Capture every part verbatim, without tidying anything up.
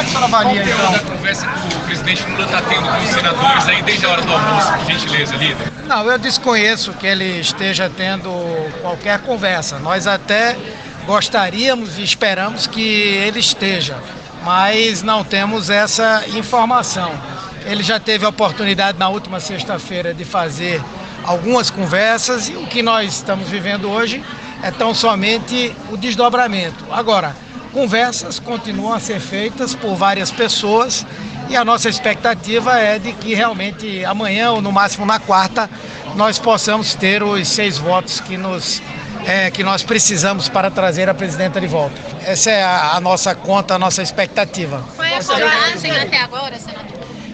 que o senhor avalia, então? Da conversa que o presidente Lula está tendo com os senadores aí desde a hora do almoço, por gentileza, líder? Não, eu desconheço que ele esteja tendo qualquer conversa. Nós até gostaríamos e esperamos que ele esteja, mas não temos essa informação. Ele já teve a oportunidade na última sexta-feira de fazer algumas conversas e o que nós estamos vivendo hoje é tão somente o desdobramento. Agora, conversas continuam a ser feitas por várias pessoas e a nossa expectativa é de que realmente amanhã ou no máximo na quarta nós possamos ter os seis votos que, nos, é, que nós precisamos para trazer a presidenta de volta. Essa é a, a nossa conta, a nossa expectativa. Qual é a coragem até agora, senador?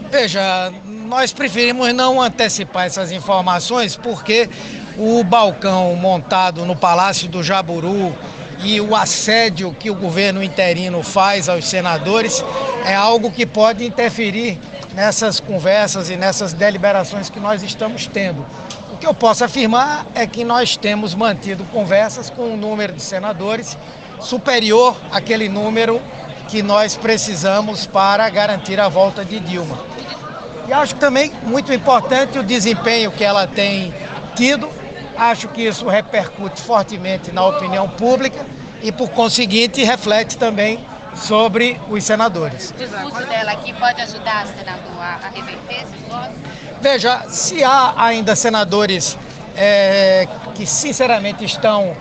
Veja, nós preferimos não antecipar essas informações porque o balcão montado no Palácio do Jaburu e o assédio que o governo interino faz aos senadores é algo que pode interferir nessas conversas e nessas deliberações que nós estamos tendo. O que eu posso afirmar é que nós temos mantido conversas com um número de senadores superior àquele número que nós precisamos para garantir a volta de Dilma. E acho também muito importante o desempenho que ela tem tido. Acho que isso repercute fortemente na opinião pública e, por conseguinte, reflete também sobre os senadores. O discurso dela aqui pode ajudar, senador, a reverter esses votos? Veja, se há ainda senadores é, que sinceramente estão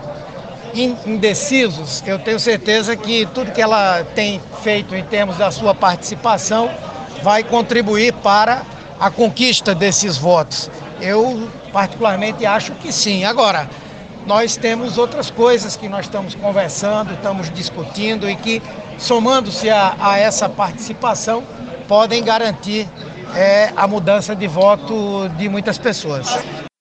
indecisos, eu tenho certeza que tudo que ela tem feito em termos da sua participação vai contribuir para a conquista desses votos. Eu, particularmente, acho que sim. Agora, nós temos outras coisas que nós estamos conversando, estamos discutindo e que, somando-se a, a essa participação, podem garantir é, a mudança de voto de muitas pessoas.